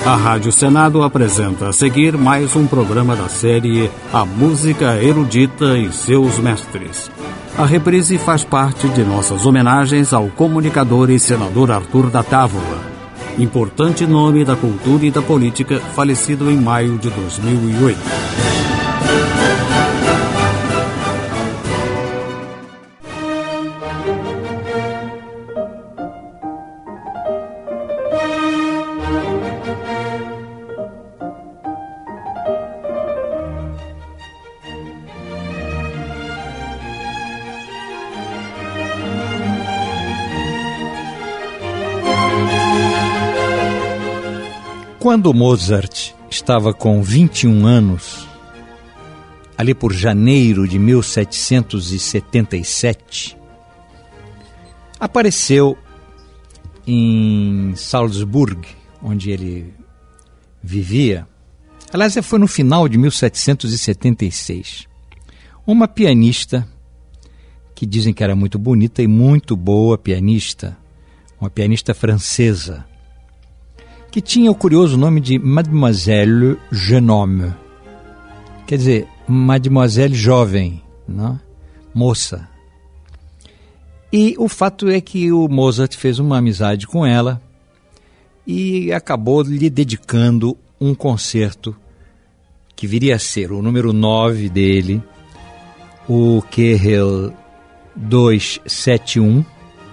A Rádio Senado apresenta a seguir mais um programa da série A Música Erudita e Seus Mestres. A reprise faz parte de nossas homenagens ao comunicador e senador Arthur da Távola, importante nome da cultura e da política, falecido em maio de 2008. Quando Mozart estava com 21 anos, ali por janeiro de 1777, apareceu em Salzburg, onde ele vivia, aliás, foi no final de 1776, uma pianista que dizem que era muito bonita e muito boa pianista, uma pianista francesa, que tinha o curioso nome de Mademoiselle Jeune Homme, quer dizer, Mademoiselle Jovem, não? Moça. E o fato é que o Mozart fez uma amizade com ela e acabou lhe dedicando um concerto que viria a ser o número 9 dele, o Kehel 271,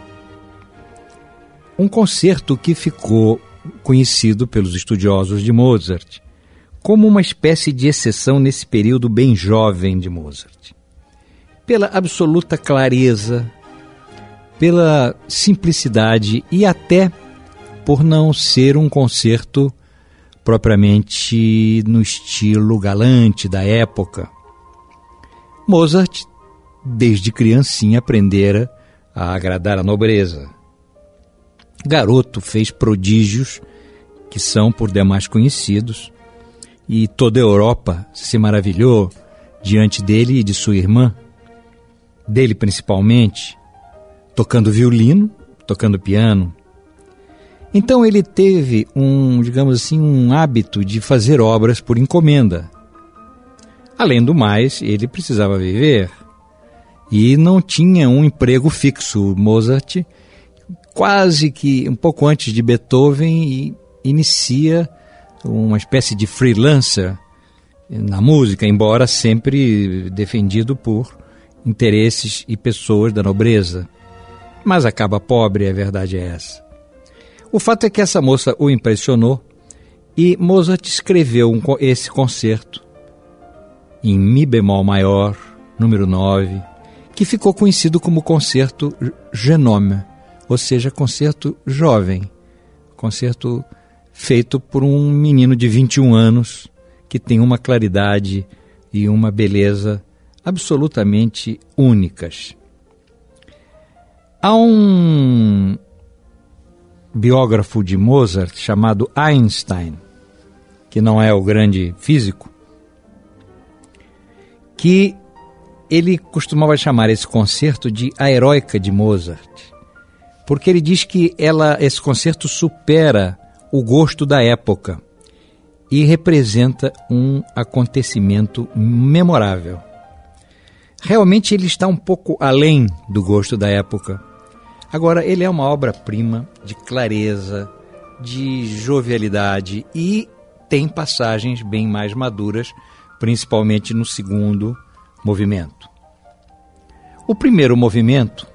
um concerto que ficou conhecido pelos estudiosos de Mozart como uma espécie de exceção nesse período bem jovem de Mozart. Pela absoluta clareza, pela simplicidade e até por não ser um concerto propriamente no estilo galante da época. Mozart, desde criancinha, aprendera a agradar a nobreza. Garoto fez prodígios que são por demais conhecidos e toda a Europa se maravilhou diante dele e de sua irmã, dele principalmente, tocando violino, tocando piano. Então ele teve um hábito de fazer obras por encomenda. Além do mais, ele precisava viver e não tinha um emprego fixo. Mozart, quase que um pouco antes de Beethoven, inicia uma espécie de freelancer na música, embora sempre defendido por interesses e pessoas da nobreza. Mas acaba pobre, a verdade é essa. O fato é que essa moça o impressionou e Mozart escreveu esse concerto em Mi bemol maior, número 9, que ficou conhecido como Concerto Jeune Homme, ou seja, concerto jovem, concerto feito por um menino de 21 anos que tem uma claridade e uma beleza absolutamente únicas. Há um biógrafo de Mozart chamado Einstein, que não é o grande físico, que ele costumava chamar esse concerto de A Heroica de Mozart, porque ele diz que esse concerto supera o gosto da época e representa um acontecimento memorável. Realmente ele está um pouco além do gosto da época. Agora, ele é uma obra-prima de clareza, de jovialidade e tem passagens bem mais maduras, principalmente no segundo movimento. O primeiro movimento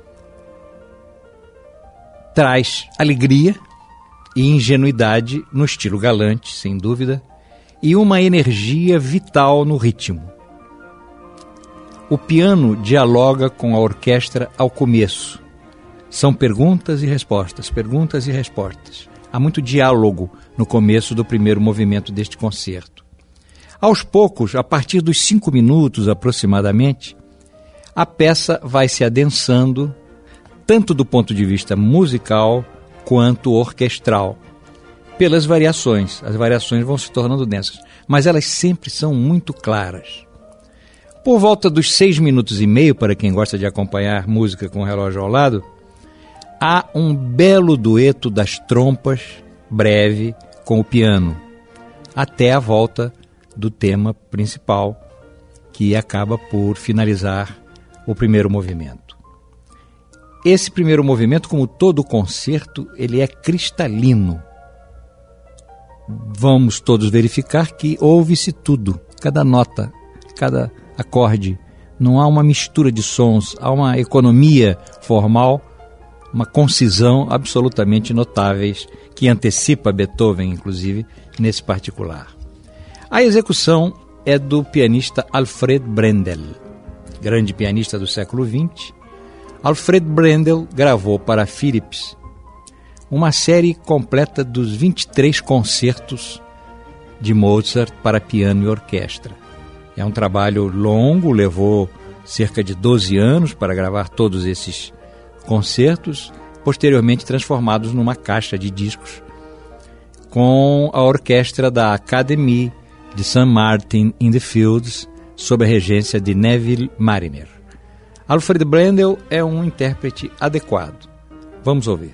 traz alegria e ingenuidade no estilo galante, sem dúvida, e uma energia vital no ritmo. O piano dialoga com a orquestra ao começo. São perguntas e respostas, perguntas e respostas. Há muito diálogo no começo do primeiro movimento deste concerto. Aos poucos, a partir dos 5 minutos aproximadamente, a peça vai se adensando, tanto do ponto de vista musical quanto orquestral, pelas variações. As variações vão se tornando densas, mas elas sempre são muito claras. Por volta dos 6 minutos e meio, para quem gosta de acompanhar música com o relógio ao lado, há um belo dueto das trompas, breve, com o piano, até a volta do tema principal, que acaba por finalizar o primeiro movimento. Esse primeiro movimento, como todo concerto, ele é cristalino. Vamos todos verificar que ouve-se tudo, cada nota, cada acorde. Não há uma mistura de sons, há uma economia formal, uma concisão absolutamente notáveis, que antecipa Beethoven, inclusive, nesse particular. A execução é do pianista Alfred Brendel, grande pianista do século XX. Alfred Brendel gravou para Philips uma série completa dos 23 concertos de Mozart para piano e orquestra. É um trabalho longo, levou cerca de 12 anos para gravar todos esses concertos, posteriormente transformados numa caixa de discos com a orquestra da Academy de St. Martin in the Fields, sob a regência de Neville Marriner. Alfred Brendel é um intérprete adequado. Vamos ouvir.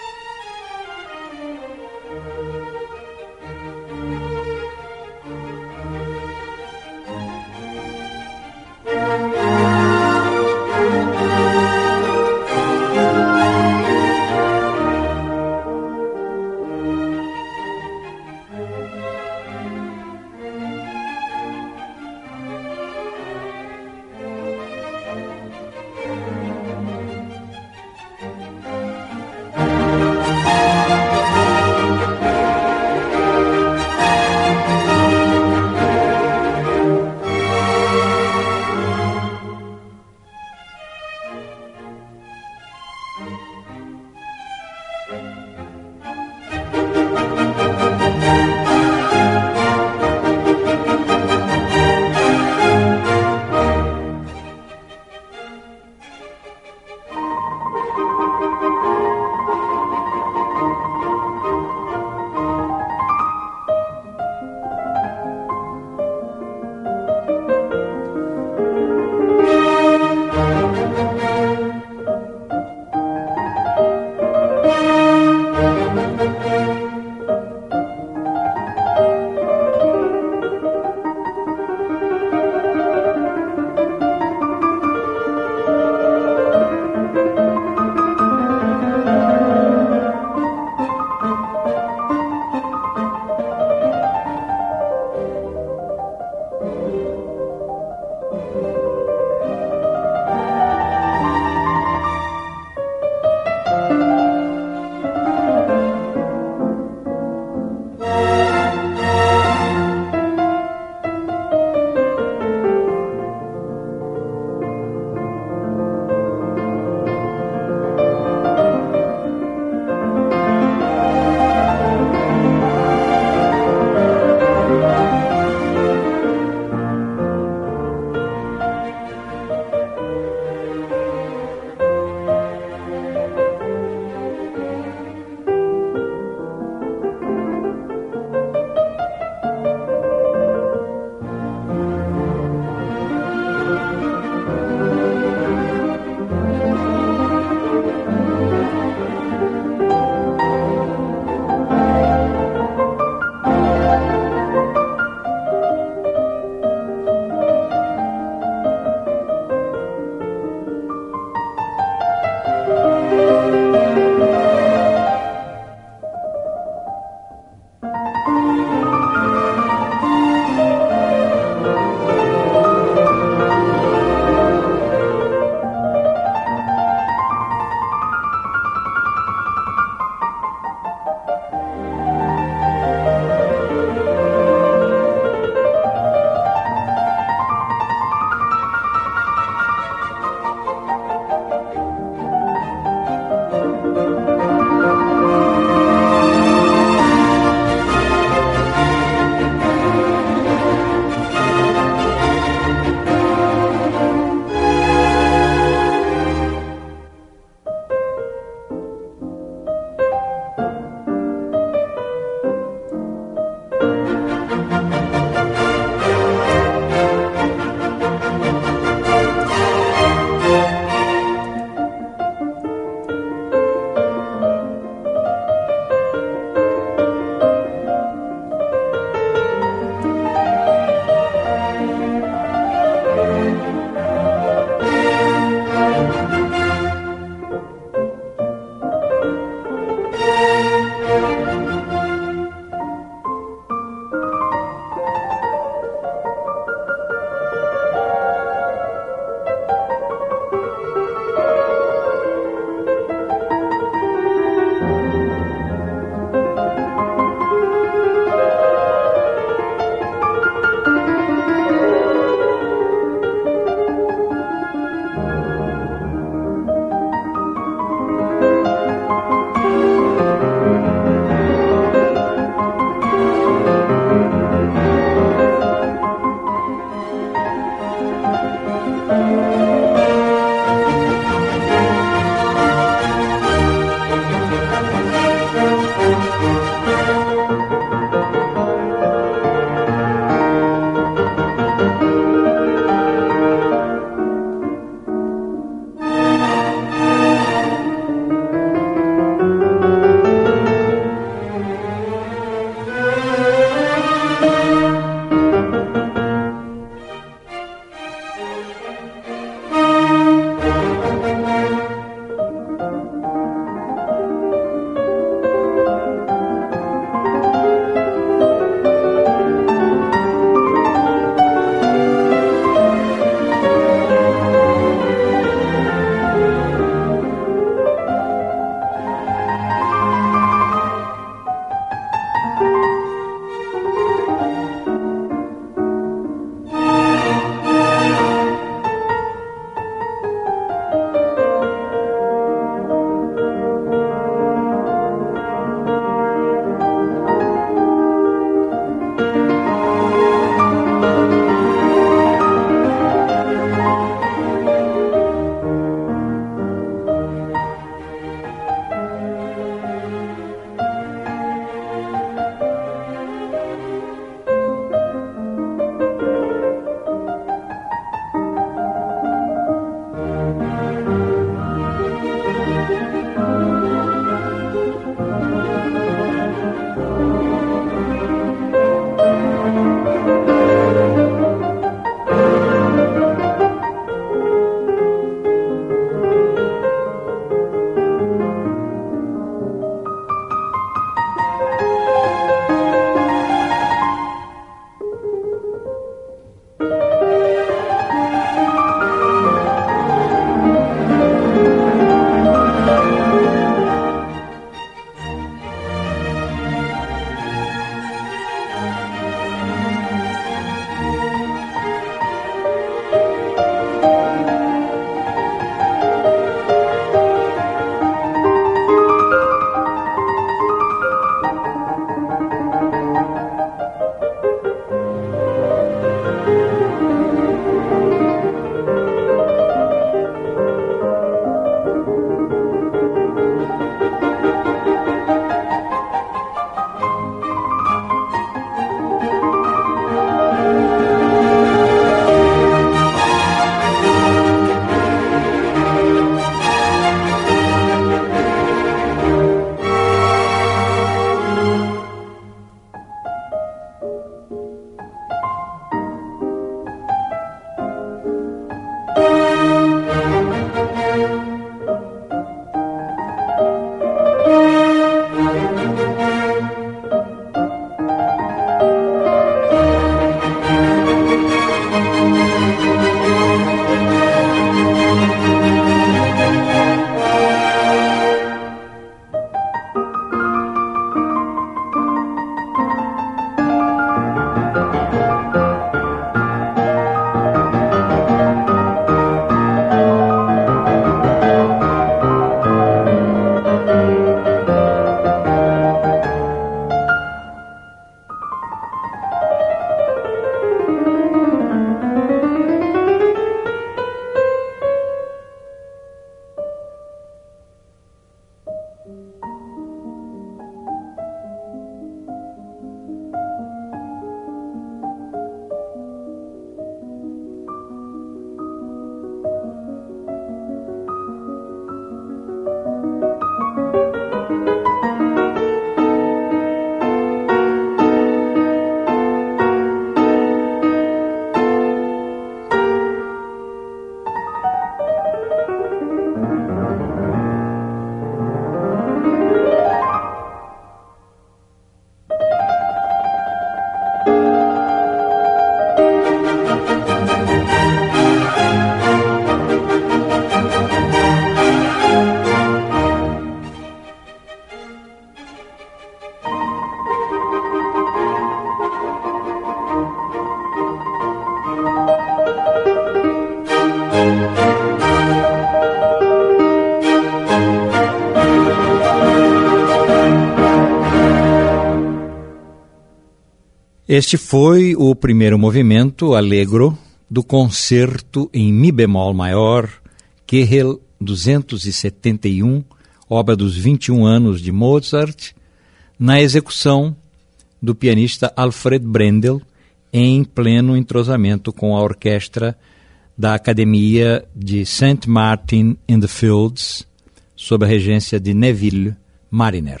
Este foi o primeiro movimento allegro do concerto em Mi bemol maior, Köchel 271, obra dos 21 anos de Mozart, na execução do pianista Alfred Brendel, em pleno entrosamento com a orquestra da Academia de St. Martin in the Fields, sob a regência de Neville Mariner.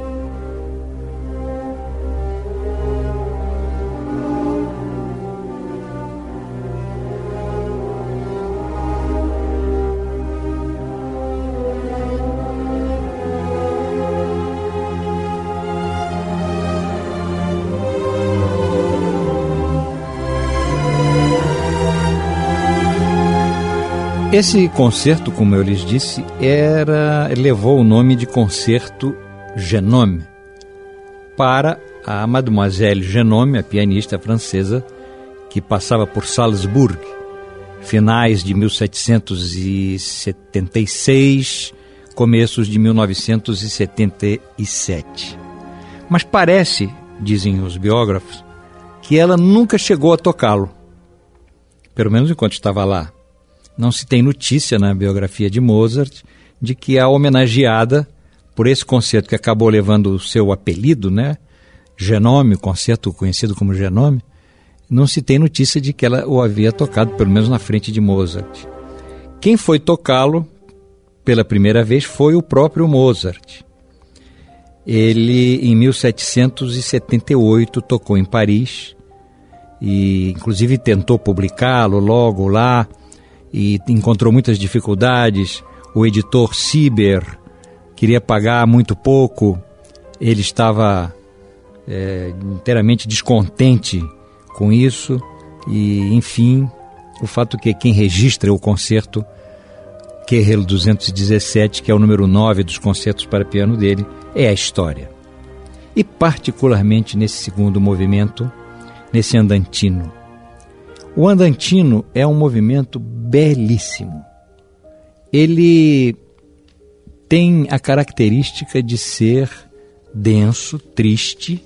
Esse concerto, como eu lhes disse, levou o nome de Concerto Genome para a Mademoiselle Genome, a pianista francesa, que passava por Salzburg, finais de 1776, começos de 1977. Mas parece, dizem os biógrafos, que ela nunca chegou a tocá-lo, pelo menos enquanto estava lá. Não se tem notícia na biografia de Mozart de que a homenageada por esse concerto que acabou levando o seu apelido, né? Genome, o concerto conhecido como Genome, não se tem notícia de que ela o havia tocado, pelo menos na frente de Mozart. Quem foi tocá-lo pela primeira vez foi o próprio Mozart. Ele, em 1778, tocou em Paris e, inclusive, tentou publicá-lo logo lá, e encontrou muitas dificuldades. O editor Sieber queria pagar muito pouco, ele estava inteiramente descontente com isso, e enfim, o fato que quem registra o concerto Köchel 217, que é o número 9 dos concertos para piano dele, é a história. E particularmente nesse segundo movimento, nesse andantino. O andantino é um movimento belíssimo. Ele tem a característica de ser denso, triste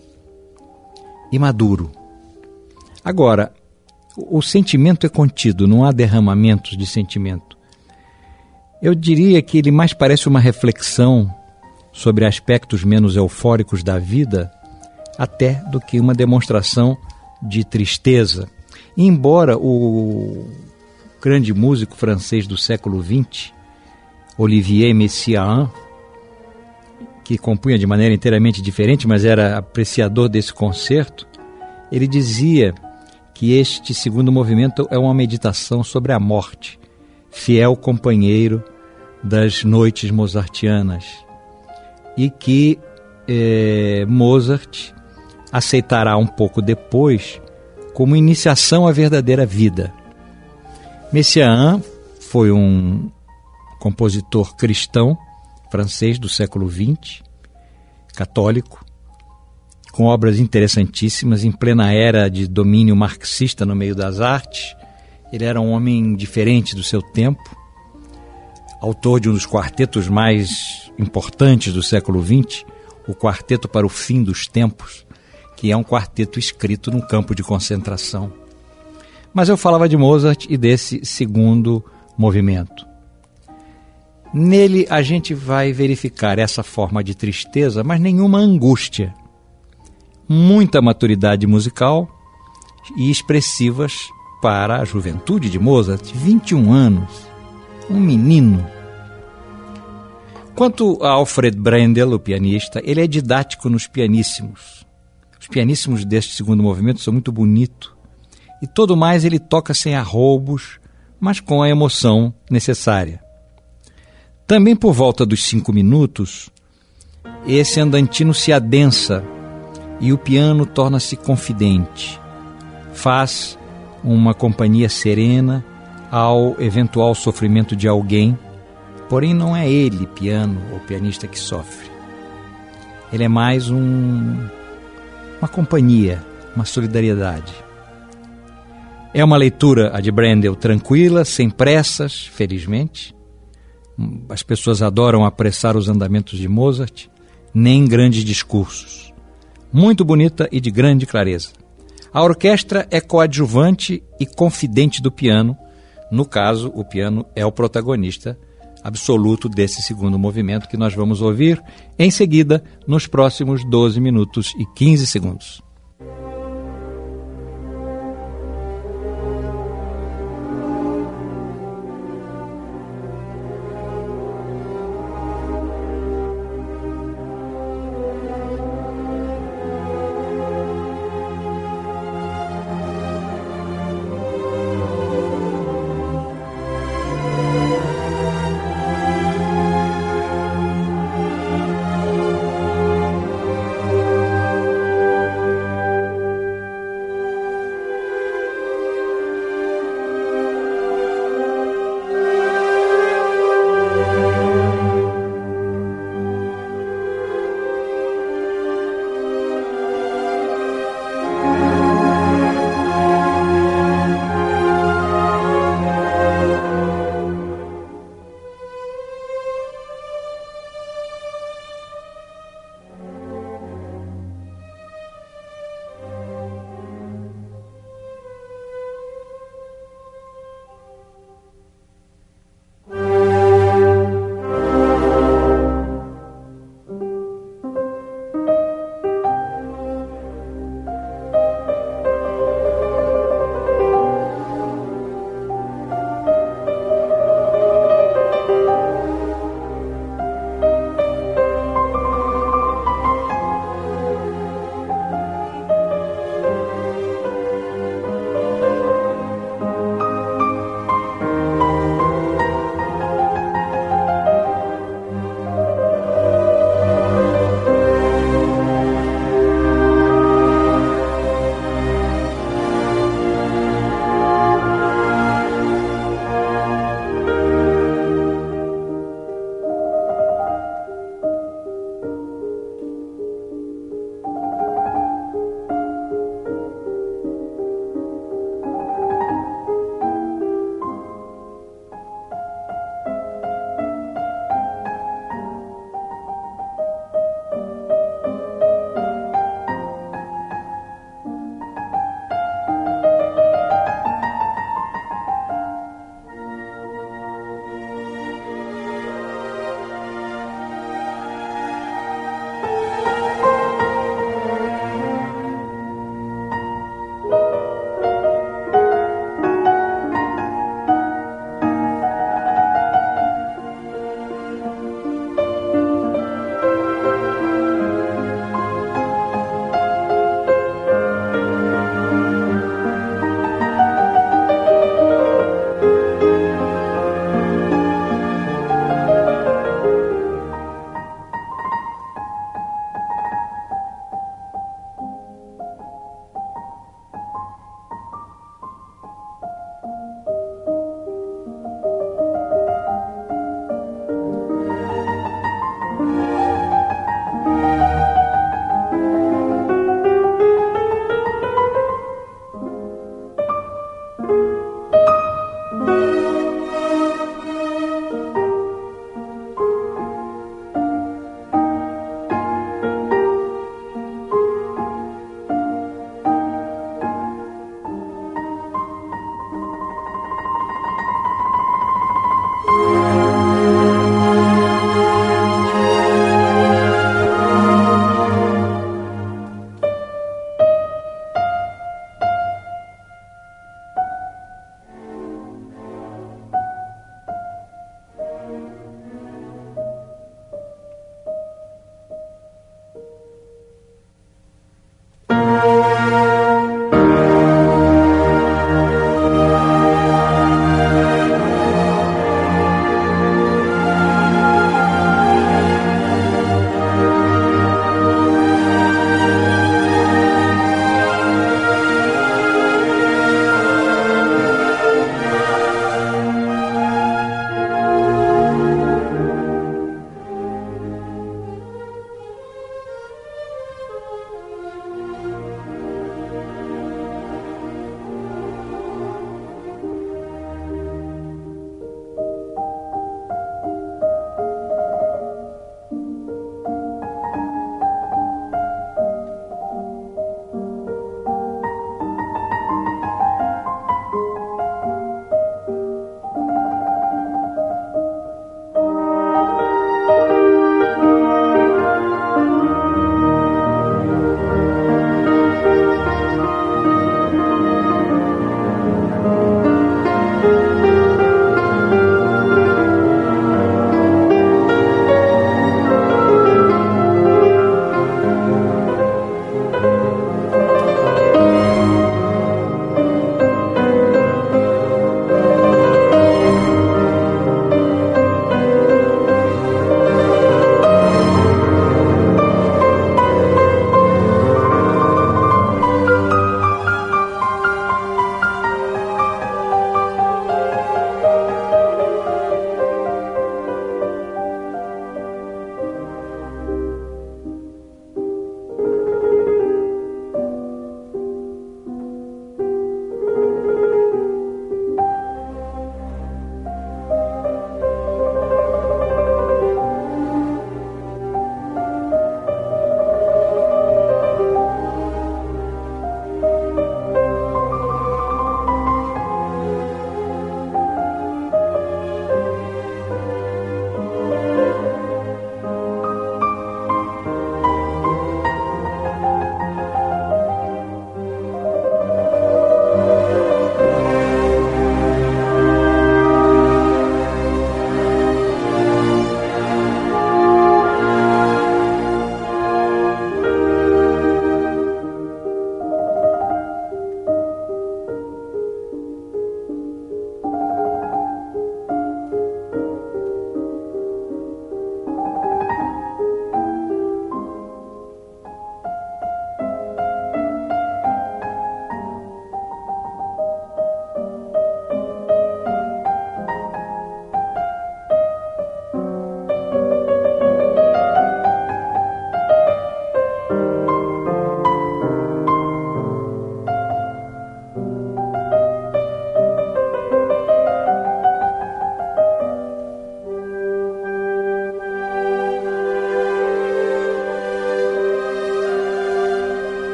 e maduro. Agora, o sentimento é contido, não há derramamentos de sentimento. Eu diria que ele mais parece uma reflexão sobre aspectos menos eufóricos da vida, até do que uma demonstração de tristeza. Embora o grande músico francês do século XX, Olivier Messiaen, que compunha de maneira inteiramente diferente, mas era apreciador desse concerto, ele dizia que este segundo movimento é uma meditação sobre a morte, fiel companheiro das noites mozartianas, e que Mozart aceitará um pouco depois como iniciação à verdadeira vida. Messiaen foi um compositor cristão francês do século XX, católico, com obras interessantíssimas, em plena era de domínio marxista no meio das artes. Ele era um homem diferente do seu tempo, autor de um dos quartetos mais importantes do século XX, o Quarteto para o Fim dos Tempos, que é um quarteto escrito num campo de concentração. Mas eu falava de Mozart e desse segundo movimento. Nele a gente vai verificar essa forma de tristeza, mas nenhuma angústia. Muita maturidade musical e expressivas para a juventude de Mozart, 21 anos, um menino. Quanto a Alfred Brendel, o pianista, ele é didático nos pianíssimos. Os pianíssimos deste segundo movimento são muito bonitos. E todo mais ele toca sem arroubos, mas com a emoção necessária. Também por volta dos 5 minutos, esse andantino se adensa e o piano torna-se confidente. Faz uma companhia serena ao eventual sofrimento de alguém, porém não é ele, piano ou pianista, que sofre. Ele é mais uma companhia, uma solidariedade. É uma leitura, a de Brendel, tranquila, sem pressas, felizmente. As pessoas adoram apressar os andamentos de Mozart, nem grandes discursos. Muito bonita e de grande clareza. A orquestra é coadjuvante e confidente do piano. No caso, o piano é o protagonista absoluto desse segundo movimento que nós vamos ouvir em seguida, nos próximos 12 minutos e 15 segundos.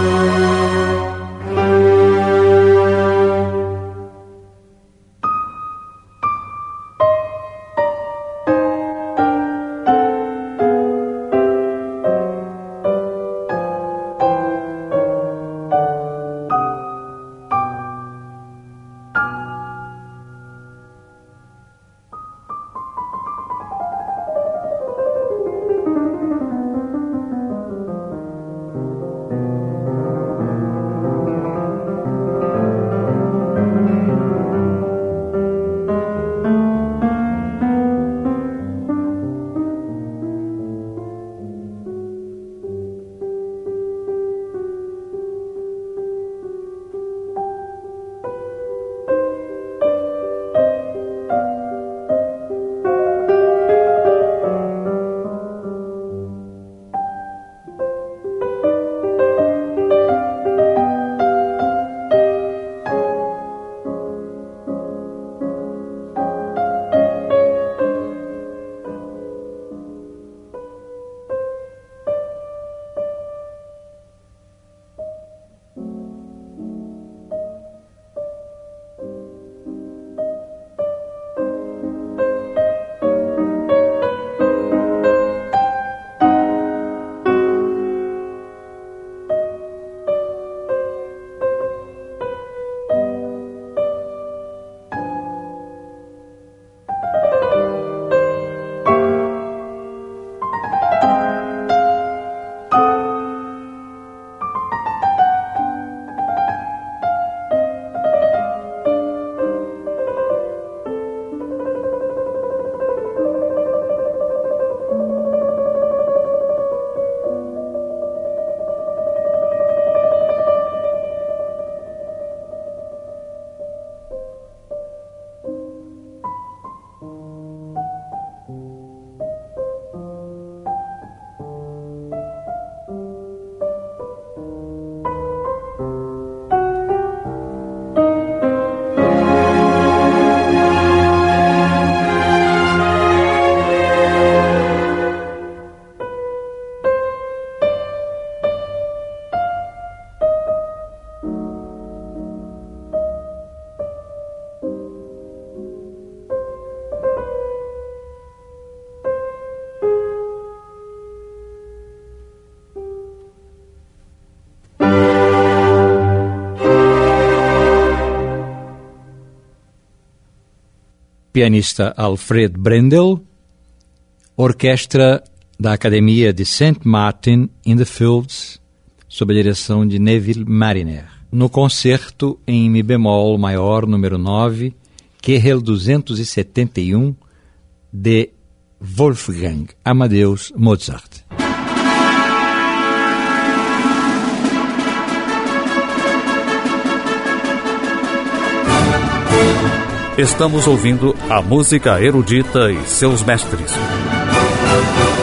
Pianista Alfred Brendel, orquestra da Academia de St. Martin in the Fields, sob a direção de Neville Mariner, no concerto em Mi bemol maior número 9, Querel 271, de Wolfgang Amadeus Mozart. Estamos ouvindo a música erudita e seus mestres.